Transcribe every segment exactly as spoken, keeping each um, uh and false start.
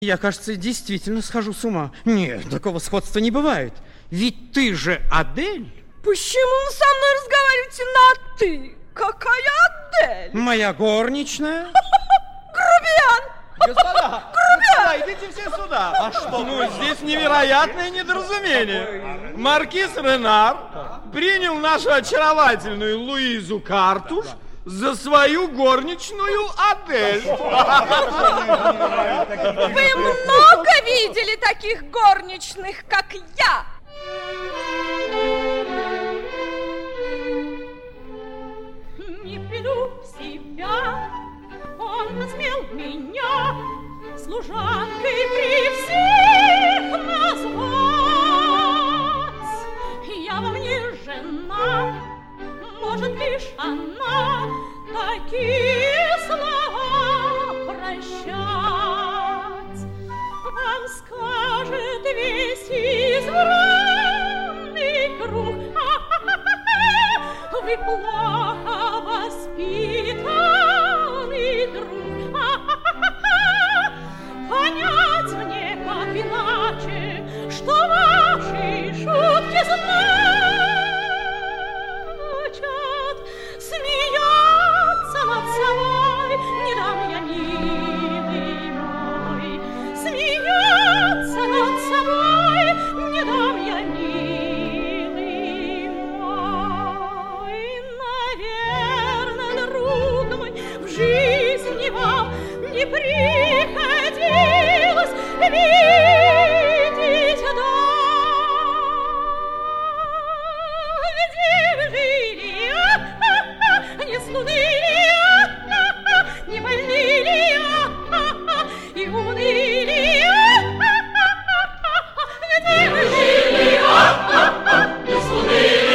Я, кажется, действительно схожу с ума. Нет, такого сходства не бывает. Ведь ты же Адель. Почему вы со мной разговариваете на «ты»? Какая Адель? Моя горничная. Грубиян! Господа, господа, идите все сюда. А что? Ну, здесь невероятное недоразумение. Маркиз Ренар принял нашу очаровательную Луизу Картуш за свою горничную Адель. Вы много видели таких горничных, как я? Не приду в себя, он насмел меня служанкой при всех назвать. Я вам не жена, может лишь она такие слова прощать. Вам скажет весь избранный круг: вы плохо воспитанный друг. Понять мне как иначе, что ваши шутки значат. Смеяться над собой не дам я, милый мой. Смеяться над собой не дам я, милый мой. Наверное, друг мой, в жизни вам не приходилось видеть дом, где вы жили, не слуныли, не больныли и уныли. Где вы жили, не слуныли,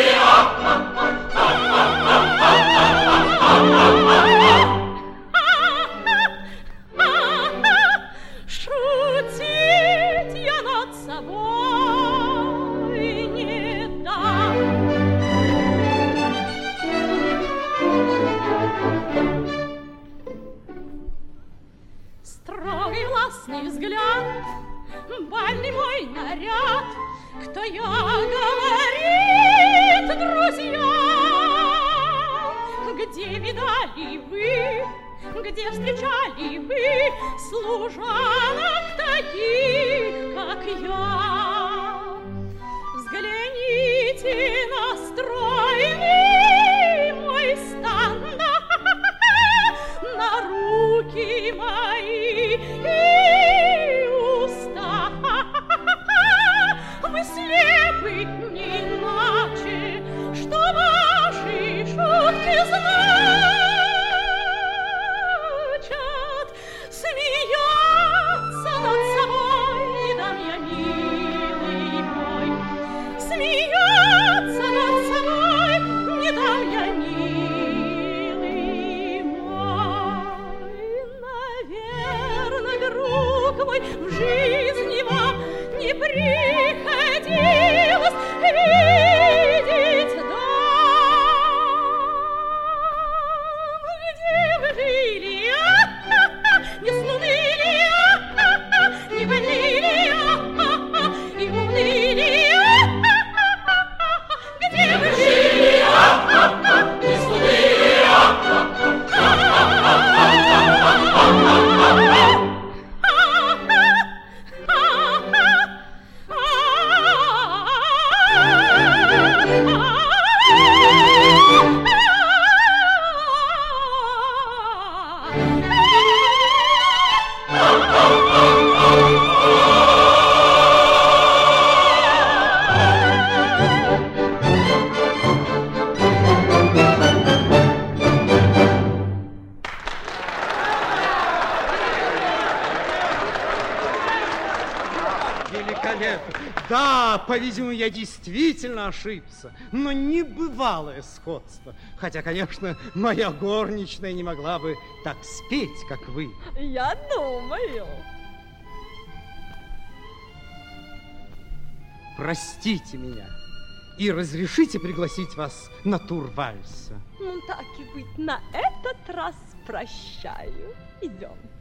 шутить я над собой не дам. Строгий властный взгляд, бальный мой наряд. Кто я, говорит, друзья? Где видали вы, где встречали вы служанок таких, как я? Взгляните на стройный мой стан, на руки мои и уста. Вы слепы не иначе, что ваши шутки значат. Смеяться над собой не дам я, милый мой. Смеяться над собой не дам я, милый мой. Наверное, друг мой, в жизни вам не приходилось видеть дом, где вы жили, не слуныли, не больныли и уныли. Где вы жили, не слуныли, Да, по-видимому, я действительно ошибся, но небывалое сходство. Хотя, конечно, моя горничная не могла бы так спеть, как вы. Я думаю. Простите меня и разрешите пригласить вас на тур вальса. Ну, так и быть, на этот раз прощаю. Идем.